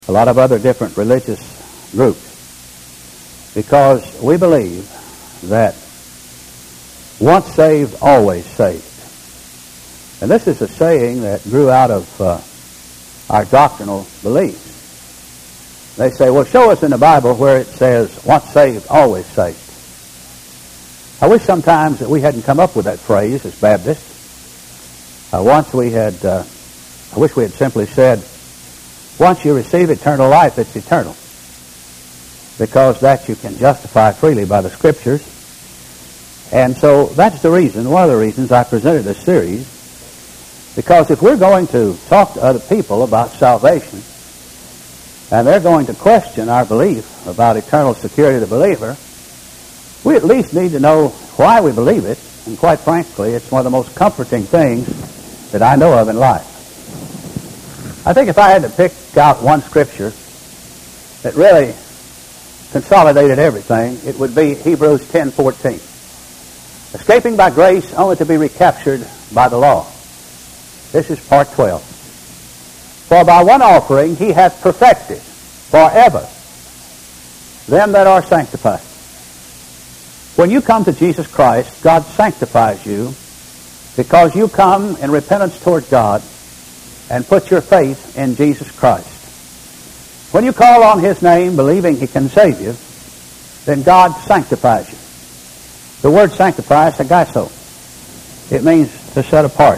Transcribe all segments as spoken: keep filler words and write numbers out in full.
a lot of other different religious groups, because we believe that once saved, always saved. And this is a saying that grew out of uh, our doctrinal beliefs. They say, well, show us in the Bible where it says, once saved, always saved. I wish sometimes that we hadn't come up with that phrase as Baptists. Uh, once we had, uh, I wish we had simply said, once you receive eternal life, it's eternal. Because that you can justify freely by the Scriptures. And so that's the reason, one of the reasons I presented this series. Because if we're going to talk to other people about salvation, and they're going to question our belief about eternal security of the believer, we at least need to know why we believe it. And quite frankly, it's one of the most comforting things that I know of in life. I think if I had to pick out one scripture that really consolidated everything, it would be Hebrews ten fourteen. Escaping by grace only to be recaptured by the law. This is part twelve. For by one offering he hath perfected forever them that are sanctified. When you come to Jesus Christ, God sanctifies you because you come in repentance toward God and put your faith in Jesus Christ. When you call on His name, believing He can save you, then God sanctifies you. The word sanctify is agasso. It means to set apart.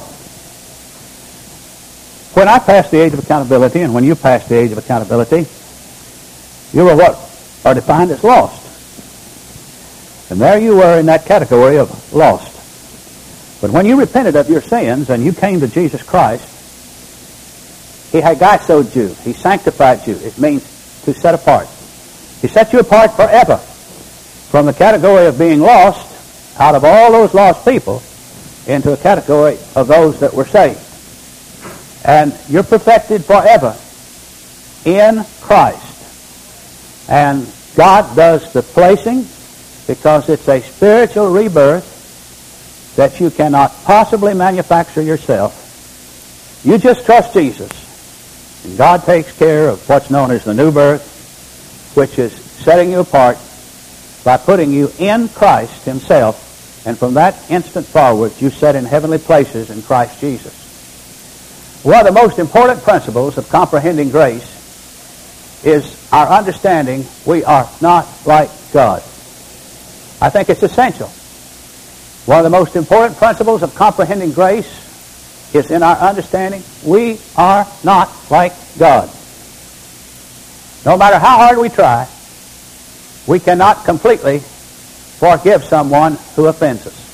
When I passed the age of accountability, and when you passed the age of accountability, you were what are defined as lost. And there you were in that category of lost. But when you repented of your sins and you came to Jesus Christ, He hagassoed you. He sanctified you. It means to set apart. He set you apart forever from the category of being lost out of all those lost people into a category of those that were saved. And you're perfected forever in Christ. And God does the placing because it's a spiritual rebirth that you cannot possibly manufacture yourself. You just trust Jesus. And God takes care of what's known as the new birth, which is setting you apart by putting you in Christ Himself. And from that instant forward, you set in heavenly places in Christ Jesus. One of the most important principles of comprehending grace is our understanding we are not like God. I think it's essential. One of the most important principles of comprehending grace is in our understanding we are not like God. No matter how hard we try, we cannot completely forgive someone who offends us.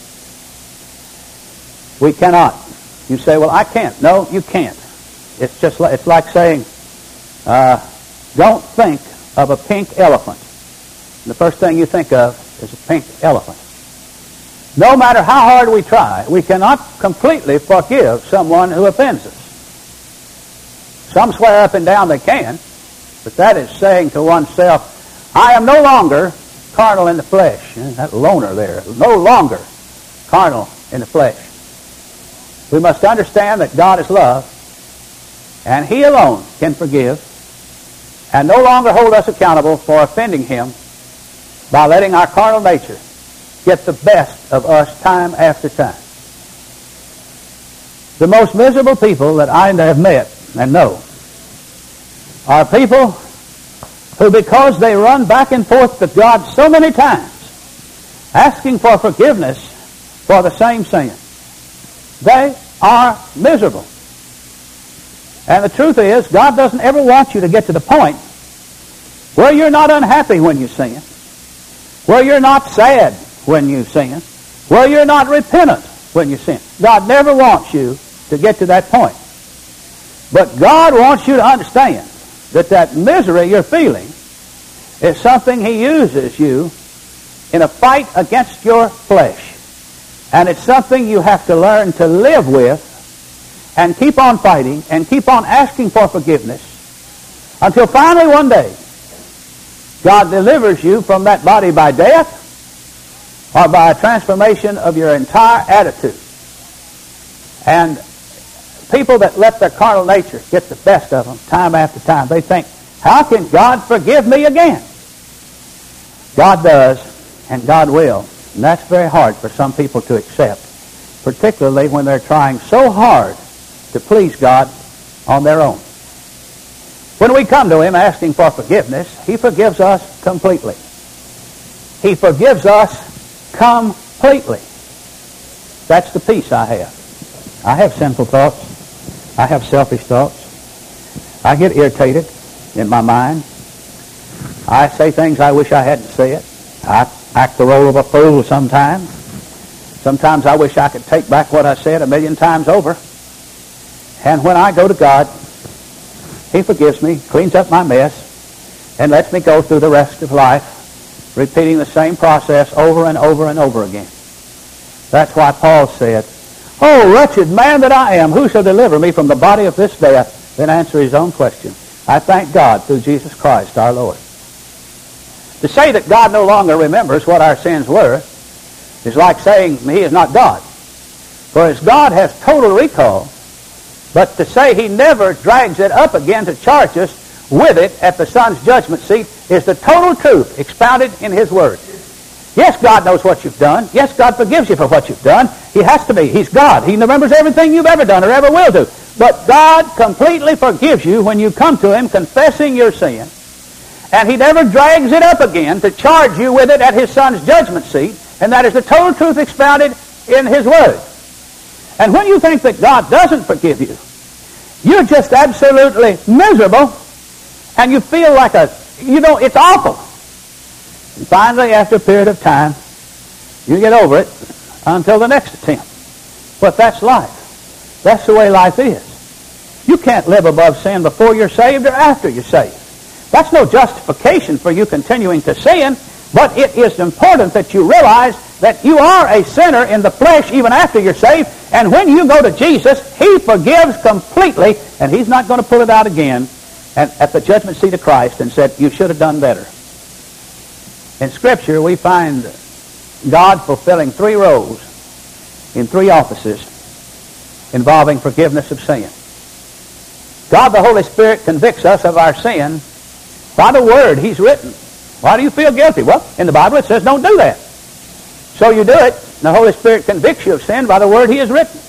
We cannot. You say, well, I can't. No, you can't. It's just like, it's like saying, uh, don't think of a pink elephant. And the first thing you think of is a pink elephant. No matter how hard we try, we cannot completely forgive someone who offends us. Some swear up and down they can, but that is saying to oneself, I am no longer carnal in the flesh. That loner there, no longer carnal in the flesh. We must understand that God is love, and He alone can forgive, and no longer hold us accountable for offending Him by letting our carnal nature get the best of us time after time. The most miserable people that I have met and know are people who, because they run back and forth to God so many times, asking for forgiveness for the same sin, they are miserable. And the truth is, God doesn't ever want you to get to the point where you're not unhappy when you sin, where you're not sad when you sin, where you're not repentant when you sin. God never wants you to get to that point. But God wants you to understand that that misery you're feeling is something He uses you in a fight against your flesh. And it's something you have to learn to live with and keep on fighting and keep on asking for forgiveness until finally one day God delivers you from that body by death or by a transformation of your entire attitude. And people that let their carnal nature get the best of them time after time, they think How can God forgive me again? God does, and God will. And that's very hard for some people to accept, particularly when they're trying so hard to please God on their own. When we come to Him asking for forgiveness, He forgives us completely. He forgives us completely. That's the peace I have. I have sinful thoughts. I have selfish thoughts. I get irritated in my mind. I say things I wish I hadn't said. I act the role of a fool sometimes. Sometimes I wish I could take back what I said a million times over. And when I go to God, He forgives me, cleans up my mess, and lets me go through the rest of life, repeating the same process over and over and over again. That's why Paul said, "Oh, wretched man that I am, who shall deliver me from the body of this death?" Then answer his own question. I thank God through Jesus Christ our Lord. To say that God no longer remembers what our sins were is like saying He is not God. For as God has total recall, but to say He never drags it up again to charge us with it at the Son's judgment seat is the total truth expounded in His Word. Yes, God knows what you've done. Yes, God forgives you for what you've done. He has to be. He's God. He remembers everything you've ever done or ever will do. But God completely forgives you when you come to Him confessing your sin. And He never drags it up again to charge you with it at His Son's judgment seat. And that is the total truth expounded in His Word. And when you think that God doesn't forgive you, you're just absolutely miserable, and you feel like a, you know, it's awful. And finally, after a period of time, you get over it until the next attempt. But that's life. That's the way life is. You can't live above sin before you're saved or after you're saved. That's no justification for you continuing to sin, but it is important that you realize that you are a sinner in the flesh even after you're saved, and when you go to Jesus, He forgives completely, and He's not going to pull it out again and at the judgment seat of Christ and said, you should have done better. In Scripture, we find God fulfilling three roles in three offices involving forgiveness of sin. God, the Holy Spirit, convicts us of our sin by the Word He's written. Why do you feel guilty? Well, in the Bible it says don't do that. So you do it. The Holy Spirit convicts you of sin by the Word He has written.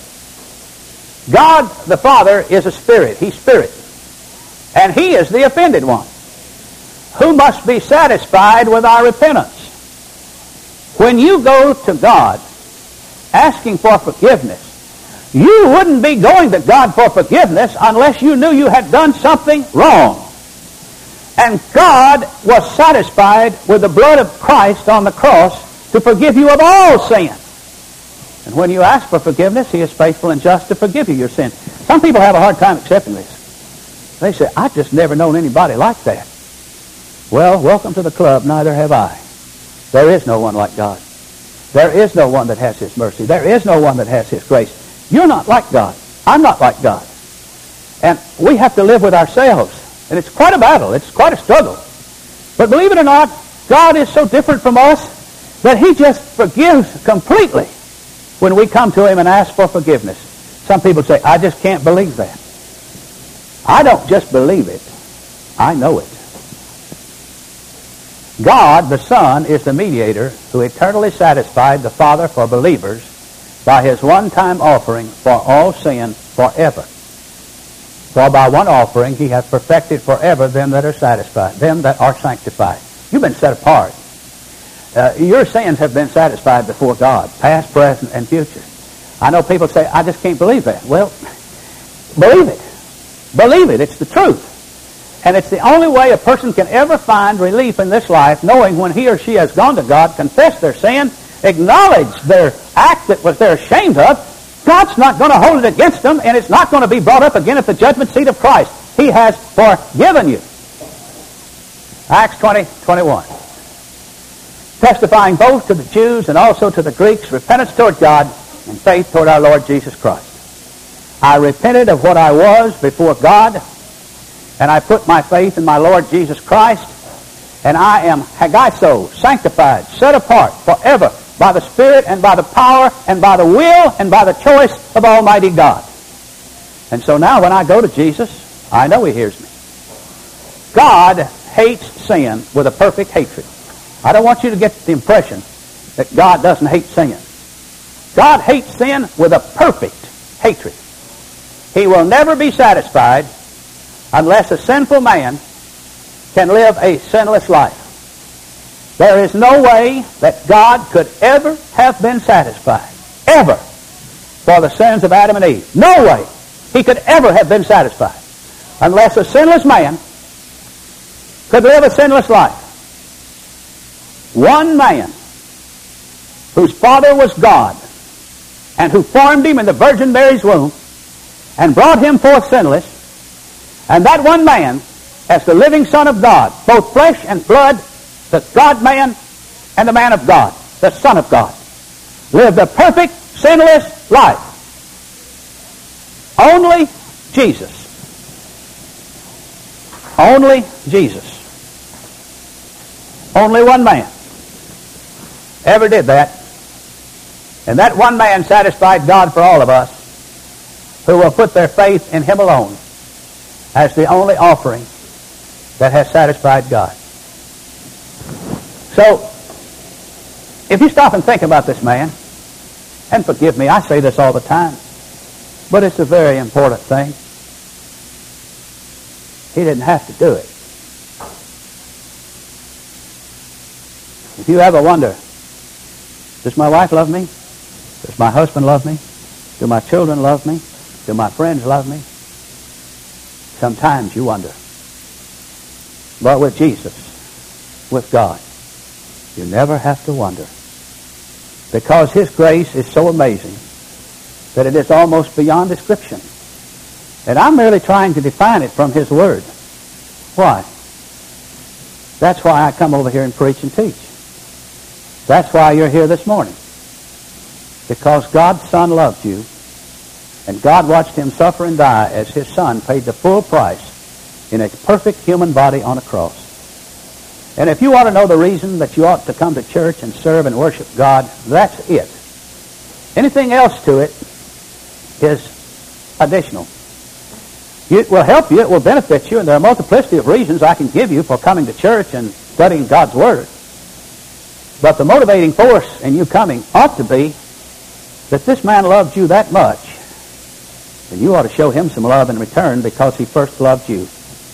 God the Father is a Spirit. He's Spirit. And He is the offended one, who must be satisfied with our repentance. When you go to God asking for forgiveness, you wouldn't be going to God for forgiveness unless you knew you had done something wrong. And God was satisfied with the blood of Christ on the cross to forgive you of all sin. And when you ask for forgiveness, He is faithful and just to forgive you your sin. Some people have a hard time accepting this. They say, I've just never known anybody like that. Well, welcome to the club, neither have I. There is no one like God. There is no one that has His mercy. There is no one that has His grace. You're not like God. I'm not like God. And we have to live with ourselves. And it's quite a battle. It's quite a struggle. But believe it or not, God is so different from us that He just forgives completely when we come to Him and ask for forgiveness. Some people say, I just can't believe that. I don't just believe it. I know it. God, the Son, is the mediator who eternally satisfied the Father for believers by His one-time offering for all sin forever. For by one offering He hath perfected forever them that are satisfied, them that are sanctified. You've been set apart. Uh, your sins have been satisfied before God, past, present, and future. I know people say, I just can't believe that. Well, believe it. Believe it. It's the truth. And it's the only way a person can ever find relief in this life, knowing when he or she has gone to God, confessed their sin, acknowledged their act that was they're ashamed of, God's not going to hold it against them, and it's not going to be brought up again at the judgment seat of Christ. He has forgiven you. Acts twenty, twenty-one. Testifying both to the Jews and also to the Greeks, repentance toward God and faith toward our Lord Jesus Christ. I repented of what I was before God, and I put my faith in my Lord Jesus Christ, and I am hagaiso, sanctified, set apart forever by the Spirit and by the power and by the will and by the choice of Almighty God. And so now when I go to Jesus, I know He hears me. God hates sin with a perfect hatred. I don't want you to get the impression that God doesn't hate sin. God hates sin with a perfect hatred. He will never be satisfied unless a sinful man can live a sinless life. There is no way that God could ever have been satisfied, ever, for the sins of Adam and Eve. No way He could ever have been satisfied unless a sinless man could live a sinless life. One man whose father was God and who formed him in the Virgin Mary's womb and brought him forth sinless, and that one man as the living Son of God, both flesh and blood, the God-man and the man of God, the Son of God, lived a perfect, sinless life. Only Jesus. Only Jesus. Only one man ever did that. And that one man satisfied God for all of us who will put their faith in Him alone as the only offering that has satisfied God. So, if you stop and think about this man, and forgive me, I say this all the time, but it's a very important thing. He didn't have to do it. If you ever wonder, does my wife love me? Does my husband love me? Do my children love me? Do my friends love me? Sometimes you wonder. But with Jesus, with God, you never have to wonder. Because His grace is so amazing that it is almost beyond description. And I'm merely trying to define it from His Word. Why? That's why I come over here and preach and teach. That's why you're here this morning. Because God's Son loved you, and God watched Him suffer and die as His Son paid the full price in a perfect human body on a cross. And if you want to know the reason that you ought to come to church and serve and worship God, that's it. Anything else to it is additional. It will help you, it will benefit you, and there are a multiplicity of reasons I can give you for coming to church and studying God's Word. But the motivating force in you coming ought to be that this man loved you that much, and you ought to show him some love in return because he first loved you.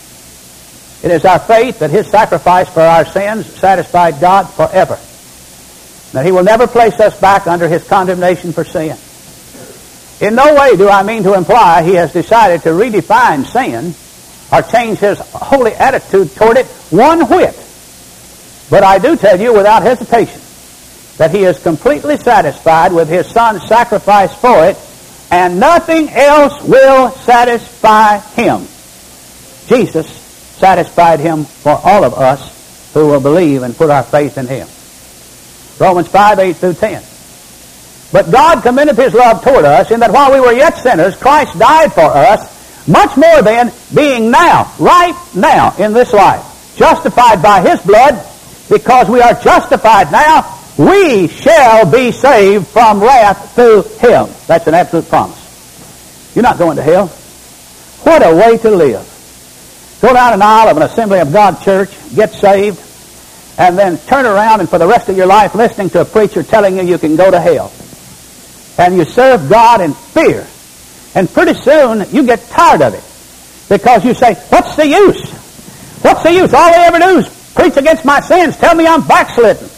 It is our faith that His sacrifice for our sins satisfied God forever, that He will never place us back under His condemnation for sin. In no way do I mean to imply He has decided to redefine sin or change His holy attitude toward it one whit. But I do tell you without hesitation that He is completely satisfied with His Son's sacrifice for it, and nothing else will satisfy Him. Jesus satisfied Him for all of us who will believe and put our faith in Him. Romans five, eight through ten. But God commendeth His love toward us in that while we were yet sinners, Christ died for us. Much more then, being now, right now in this life, justified by His blood, because we are justified now, we shall be saved from wrath through Him. That's an absolute promise. You're not going to hell. What a way to live. Go down an aisle of an Assembly of God church, get saved, and then turn around and for the rest of your life listening to a preacher telling you you can go to hell. And you serve God in fear. And pretty soon you get tired of it. Because you say, what's the use? What's the use? All they ever do is preach against my sins. Tell me I'm backslidden.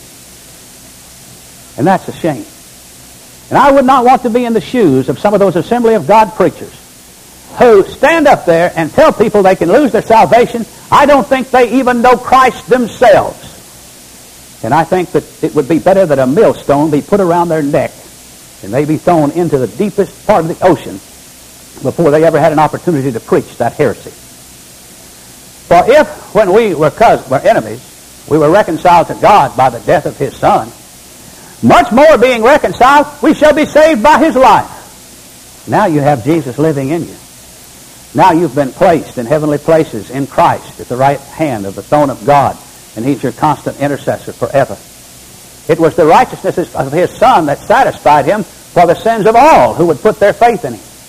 And that's a shame. And I would not want to be in the shoes of some of those Assembly of God preachers who stand up there and tell people they can lose their salvation. I don't think they even know Christ themselves. And I think that it would be better that a millstone be put around their neck and they be thrown into the deepest part of the ocean before they ever had an opportunity to preach that heresy. For if, when we were, cousins, were enemies, we were reconciled to God by the death of His Son, much more being reconciled, we shall be saved by His life. Now you have Jesus living in you. Now you've been placed in heavenly places in Christ at the right hand of the throne of God, and He's your constant intercessor forever. It was the righteousness of His Son that satisfied Him for the sins of all who would put their faith in Him.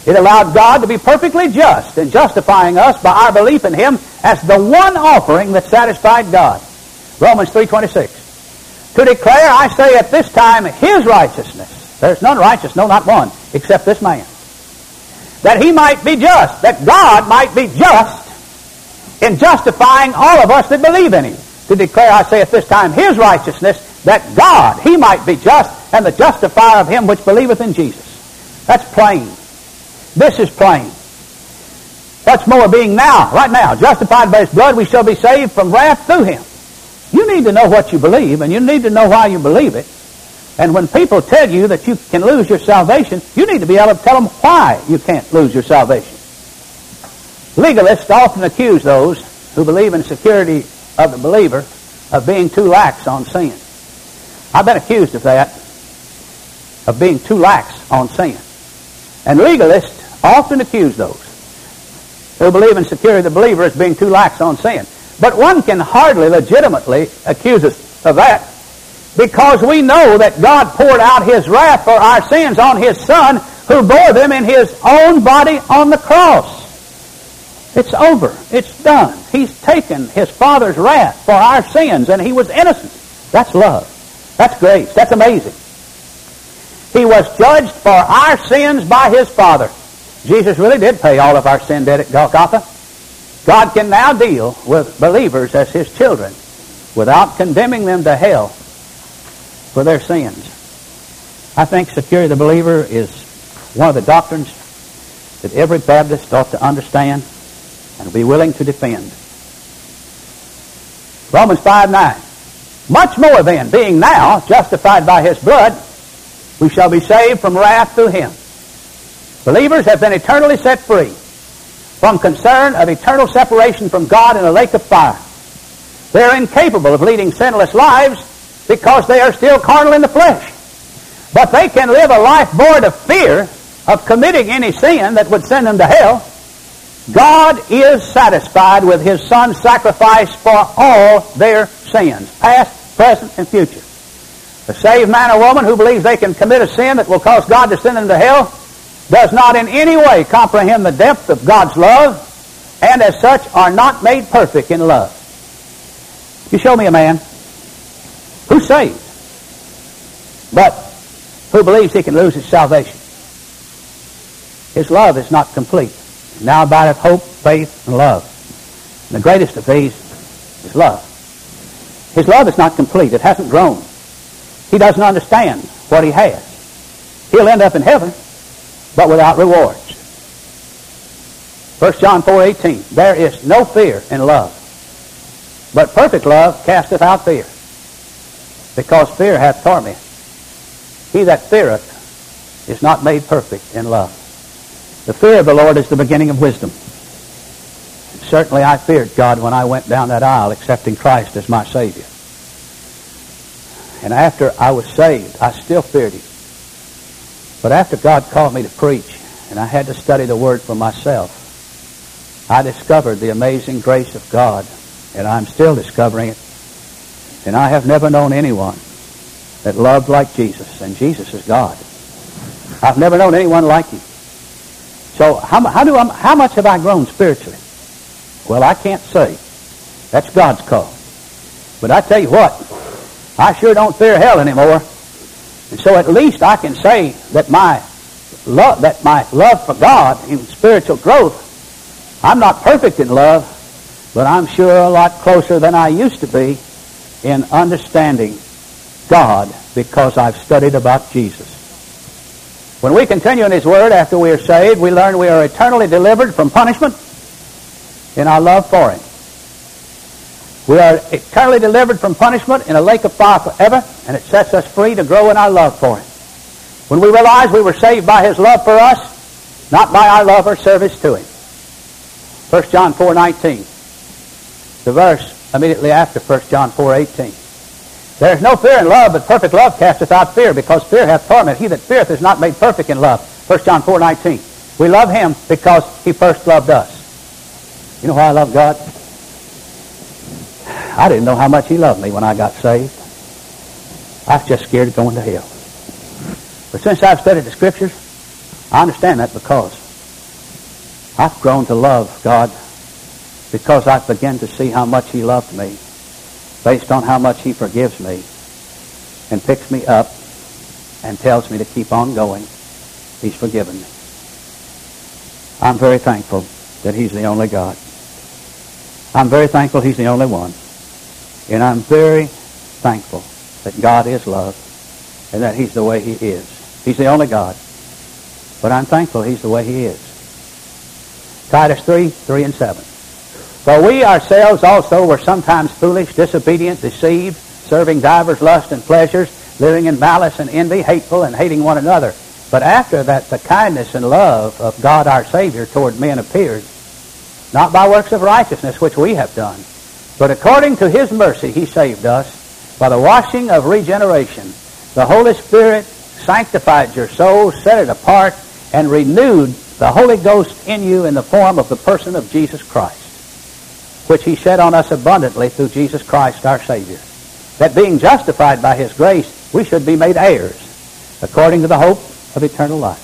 It allowed God to be perfectly just in justifying us by our belief in Him as the one offering that satisfied God. Romans three twenty-six. To declare, I say at this time, His righteousness. There's none righteous, no, not one, except this man. That He might be just, that God might be just in justifying all of us that believe in Him. To declare, I say at this time, His righteousness, that God, He might be just, and the justifier of him which believeth in Jesus. That's plain. This is plain. What's more, being now, right now, justified by His blood, we shall be saved from wrath through Him. You need to know what you believe, and you need to know why you believe it. And when people tell you that you can lose your salvation, you need to be able to tell them why you can't lose your salvation. Legalists often accuse those who believe in security of the believer of being too lax on sin. I've been accused of that, of being too lax on sin. And legalists often accuse those who believe in security of the believer as being too lax on sin. But one can hardly legitimately accuse us of that, because we know that God poured out His wrath for our sins on His Son, who bore them in His own body on the cross. It's over. It's done. He's taken His Father's wrath for our sins, and He was innocent. That's love. That's grace. That's amazing. He was judged for our sins by His Father. Jesus really did pay all of our sin debt at Golgotha. God can now deal with believers as His children without condemning them to hell for their sins. I think security of the believer is one of the doctrines that every Baptist ought to understand and be willing to defend. Romans five nine. Much more then, being now justified by His blood, we shall be saved from wrath through Him. Believers have been eternally set free from concern of eternal separation from God in a lake of fire. They are incapable of leading sinless lives because they are still carnal in the flesh. But they can live a life void of fear of committing any sin that would send them to hell. God is satisfied with His Son's sacrifice for all their sins, past, present, and future. A saved man or woman who believes they can commit a sin that will cause God to send them to hell does not in any way comprehend the depth of God's love, and as such are not made perfect in love. You show me a man who's saved, but who believes he can lose his salvation. His love is not complete. Now abideth hope, faith, and love. And the greatest of these is love. His love is not complete. It hasn't grown. He doesn't understand what he has. He'll end up in heaven, but without rewards. First John four eighteen. There is no fear in love, but perfect love casteth out fear, because fear hath torment. He that feareth is not made perfect in love. The fear of the Lord is the beginning of wisdom. And certainly I feared God when I went down that aisle accepting Christ as my Savior. And after I was saved, I still feared Him. But after God called me to preach, and I had to study the Word for myself, I discovered the amazing grace of God, and I'm still discovering it. And I have never known anyone that loved like Jesus, and Jesus is God. I've never known anyone like Him. So how, how, do I, how much have I grown spiritually? Well, I can't say. That's God's call. But I tell you what, I sure don't fear hell anymore. And so at least I can say that my love, that my love for God in spiritual growth, I'm not perfect in love, but I'm sure a lot closer than I used to be in understanding God because I've studied about Jesus. When we continue in His Word after we are saved, we learn we are eternally delivered from punishment in our love for Him. We are eternally delivered from punishment in a lake of fire forever, and it sets us free to grow in our love for Him. When we realize we were saved by His love for us, not by our love or service to Him. First John four nineteen, the verse immediately after First John four eighteen. There is no fear in love, but perfect love casteth out fear, because fear hath torment. He that feareth is not made perfect in love. First John four nineteen. We love Him because He first loved us. You know why I love God? I didn't know how much He loved me when I got saved. I was just scared of going to hell. But since I've studied the Scriptures, I understand that because I've grown to love God because I've begun to see how much He loved me, based on how much He forgives me and picks me up and tells me to keep on going. He's forgiven me. I'm very thankful that He's the only God. I'm very thankful He's the only one. And I'm very thankful that God is love and that He's the way He is. He's the only God. But I'm thankful He's the way He is. Titus three, three and seven. For we ourselves also were sometimes foolish, disobedient, deceived, serving divers lusts and pleasures, living in malice and envy, hateful and hating one another. But after that the kindness and love of God our Savior toward men appeared, not by works of righteousness which we have done, but according to His mercy He saved us by the washing of regeneration. The Holy Spirit sanctified your soul, set it apart, and renewed the Holy Ghost in you in the form of the person of Jesus Christ, which He shed on us abundantly through Jesus Christ our Savior, that being justified by His grace, we should be made heirs, according to the hope of eternal life.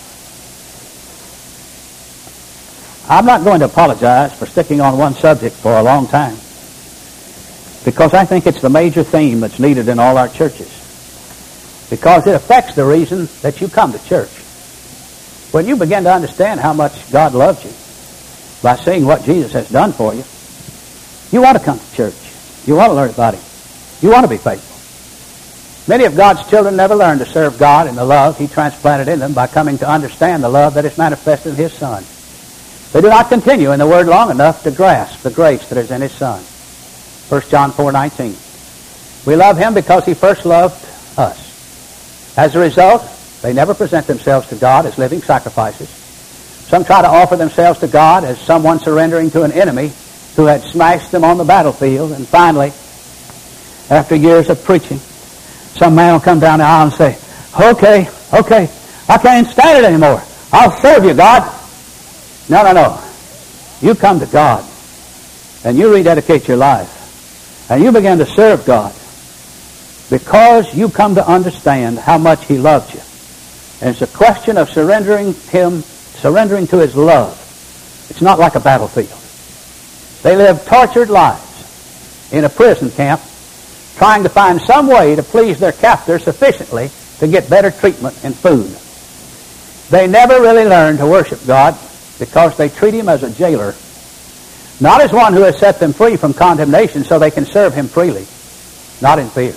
I'm not going to apologize for sticking on one subject for a long time, because I think it's the major theme that's needed in all our churches, because it affects the reason that you come to church. When you begin to understand how much God loves you by seeing what Jesus has done for you, you want to come to church. You want to learn about Him. You want to be faithful. Many of God's children never learned to serve God in the love He transplanted in them by coming to understand the love that is manifested in His Son. They do not continue in the Word long enough to grasp the grace that is in His Son. First John four nineteen. We love Him because He first loved us. As a result, they never present themselves to God as living sacrifices. Some try to offer themselves to God as someone surrendering to an enemy who had smashed them on the battlefield. And finally, after years of preaching, some man will come down the aisle and say, okay, okay, I can't stand it anymore. I'll serve you, God. No, no, no. You come to God, and you rededicate your life, and you begin to serve God because you come to understand how much He loved you. And it's a question of surrendering Him, surrendering to His love. It's not like a battlefield. They live tortured lives in a prison camp, trying to find some way to please their captor sufficiently to get better treatment and food. They never really learn to worship God because they treat Him as a jailer, not as one who has set them free from condemnation so they can serve Him freely, not in fear.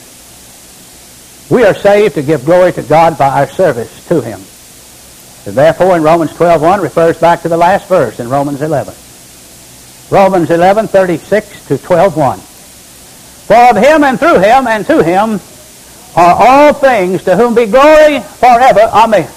We are saved to give glory to God by our service to Him. And therefore, in Romans twelve one refers back to the last verse in Romans eleven. Romans eleven, thirty-six to twelve one. For of Him and through Him and to Him are all things, to whom be glory forever. Amen.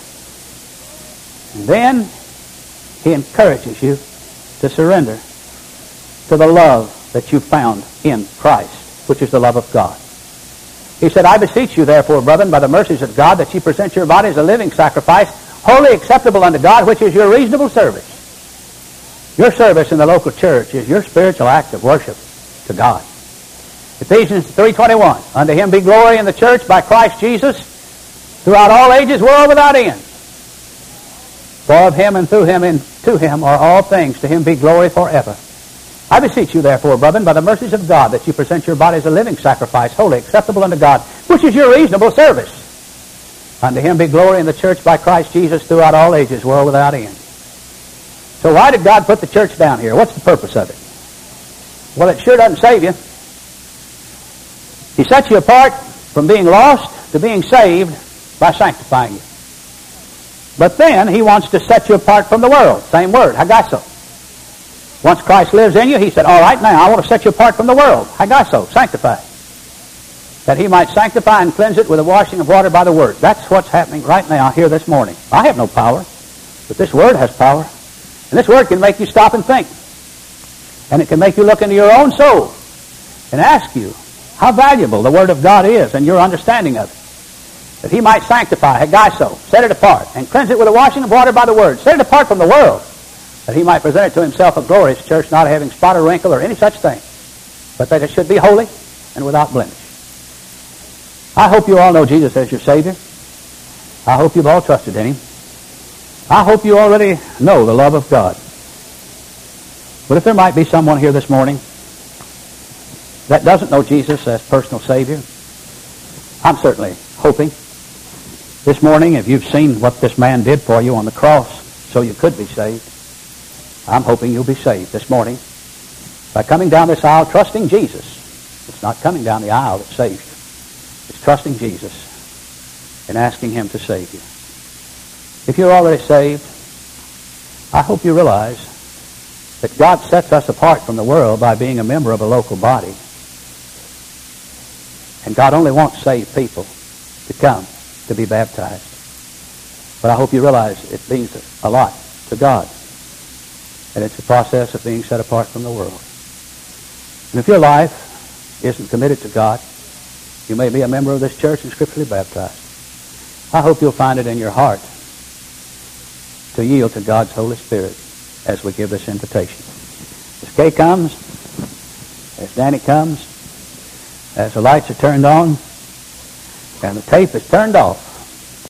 And then He encourages you to surrender to the love that you found in Christ, which is the love of God. He said, I beseech you, therefore, brethren, by the mercies of God, that ye present your bodies a living sacrifice, wholly acceptable unto God, which is your reasonable service. Your service in the local church is your spiritual act of worship to God. Ephesians three twenty-one, unto Him be glory in the church by Christ Jesus throughout all ages, world without end. For of Him and through Him and to Him are all things, to Him be glory forever. I beseech you, therefore, brethren, by the mercies of God, that you present your bodies a living sacrifice, wholly acceptable unto God, which is your reasonable service. Unto Him be glory in the church by Christ Jesus throughout all ages, world without end. So why did God put the church down here? What's the purpose of it? Well, it sure doesn't save you. He sets you apart from being lost to being saved by sanctifying you. But then He wants to set you apart from the world. Same word, hagasso. Once Christ lives in you, He said, all right, now I want to set you apart from the world. Hagasso, sanctify. That He might sanctify and cleanse it with the washing of water by the Word. That's what's happening right now here this morning. I have no power, but this Word has power. And this Word can make you stop and think. And it can make you look into your own soul and ask you how valuable the Word of God is and your understanding of it. That He might sanctify, hagasso, set it apart, and cleanse it with the washing of water by the Word. Set it apart from the world, that He might present it to Himself a glorious church, not having spot or wrinkle or any such thing, but that it should be holy and without blemish. I hope you all know Jesus as your Savior. I hope you've all trusted in Him. I hope you already know the love of God. But if there might be someone here this morning that doesn't know Jesus as personal Savior, I'm certainly hoping this morning, if you've seen what this man did for you on the cross so you could be saved, I'm hoping you'll be saved this morning by coming down this aisle trusting Jesus. It's not coming down the aisle that saves you. It's trusting Jesus and asking Him to save you. If you're already saved, I hope you realize that God sets us apart from the world by being a member of a local body. And God only wants saved people to come to be baptized. But I hope you realize it means a lot to God. And it's a process of being set apart from the world. And if your life isn't committed to God, you may be a member of this church and scripturally baptized. I hope you'll find it in your heart to yield to God's Holy Spirit as we give this invitation. As Kay comes, as Danny comes, as the lights are turned on, and the tape is turned off,